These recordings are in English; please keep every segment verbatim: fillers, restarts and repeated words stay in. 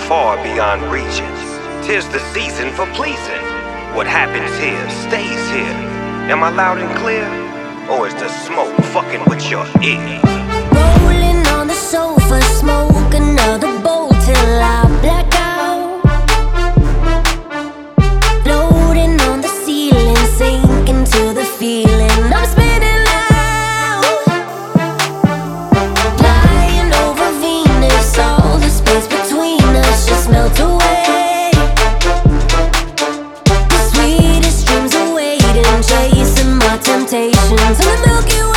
far beyond reaching. Tis the season for pleasing. What happens here stays here. Am I loud and clear? Or is the smoke fucking with your ear? Rolling on the sofa, smoke another bowl till I black out. Floating on the ceiling, sinking to the feeling. I'm spinning out, flying over Venus. All the space between us just melt away. The sweetest dreams are waiting, chasing my temptations in the Milky Way.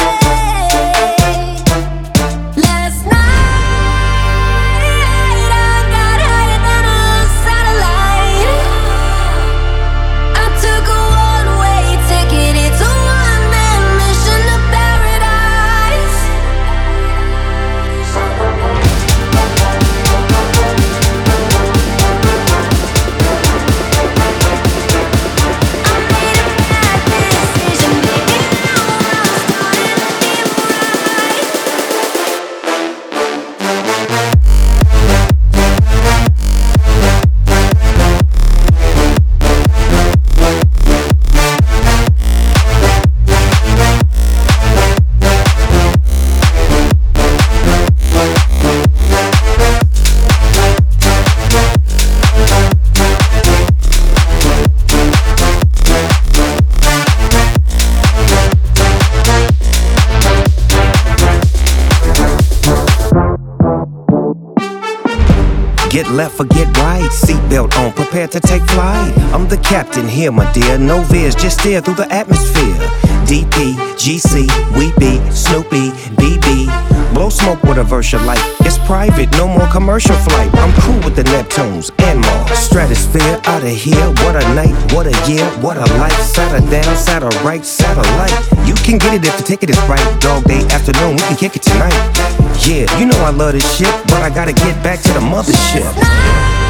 Get left or get right, seatbelt on, prepare to take flight. I'm the captain here, my dear, no veers, just steer through the atmosphere. D P, G C, we be, Snoopy, B B. Blow smoke with a verse your life. It's private, no more commercial flight. I'm cool with the Neptunes and Mars. Stratosphere, out of here, what a night, what a year, what a life. Satter down, satter right, satellite. You can get it if the ticket is right. Dog day afternoon, we can kick it tonight. Yeah, you know I love this shit, but I gotta get back to the mothership.